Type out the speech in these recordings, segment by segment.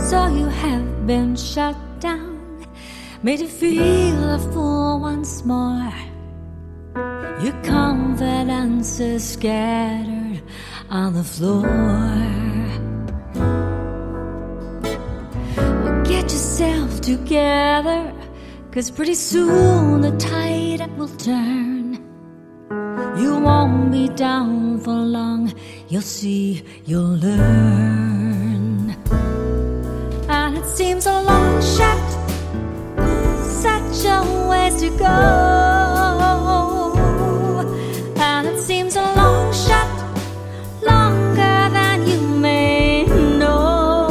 So you have been shut down, made to feel a fool once more. Your confidence is scattered on the floor. Well, get yourself together, 'cause pretty soon the tide will turn. You won't be down for long, you'll see, you'll learn. And it seems a long shot, such a ways to go. And it seems a long shot, longer than you may know.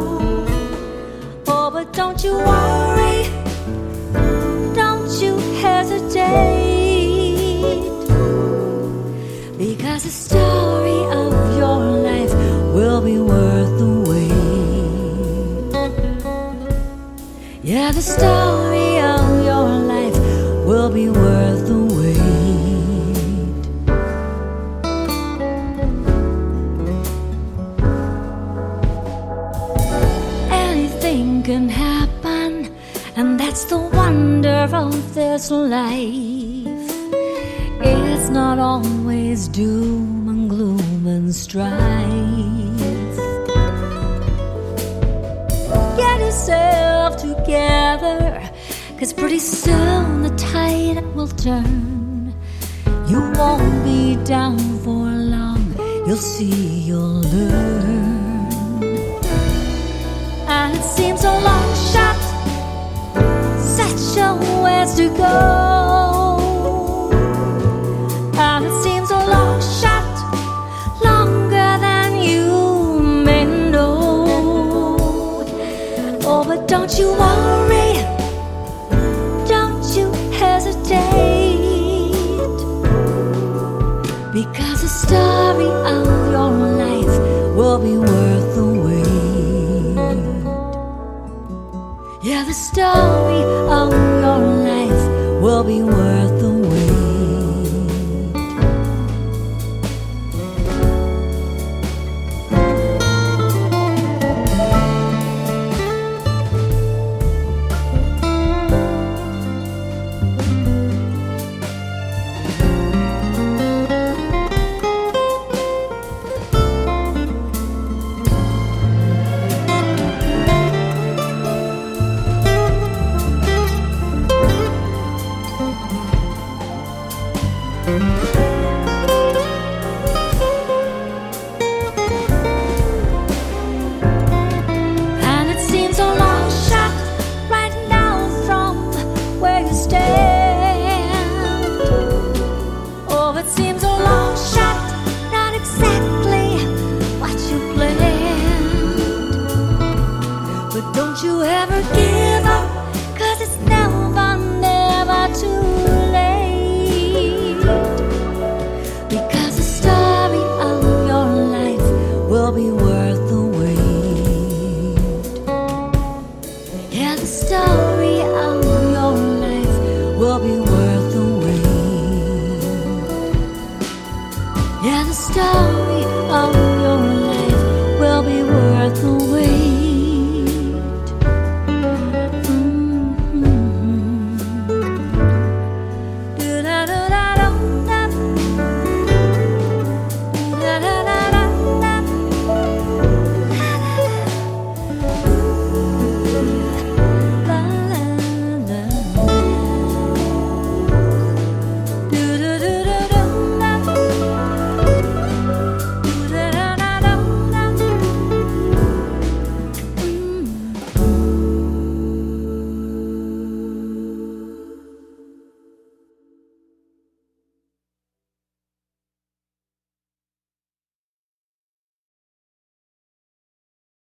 Oh, but don't you worry, don't you hesitate, because the story of your life will be worth the wait. Yeah, the story of your life will be worth the wait. Anything can happen, and that's the wonder of this life. It's not always doom and gloom and strife. Get yourself together, 'cause pretty soon the tide will turn. You won't be down for long, you'll see, you'll learn. And it seems a long shot, such a ways to go. And it seems a long shot, longer than you may know. Oh, but don't you worry, don't you hesitate, because the story of your life will be worth the wait. Yeah, the story of your life will be worth the wait. And it seems a long shot right now from where you stand. Oh, it seems a long shot, not exactly what you planned. But don't you ever give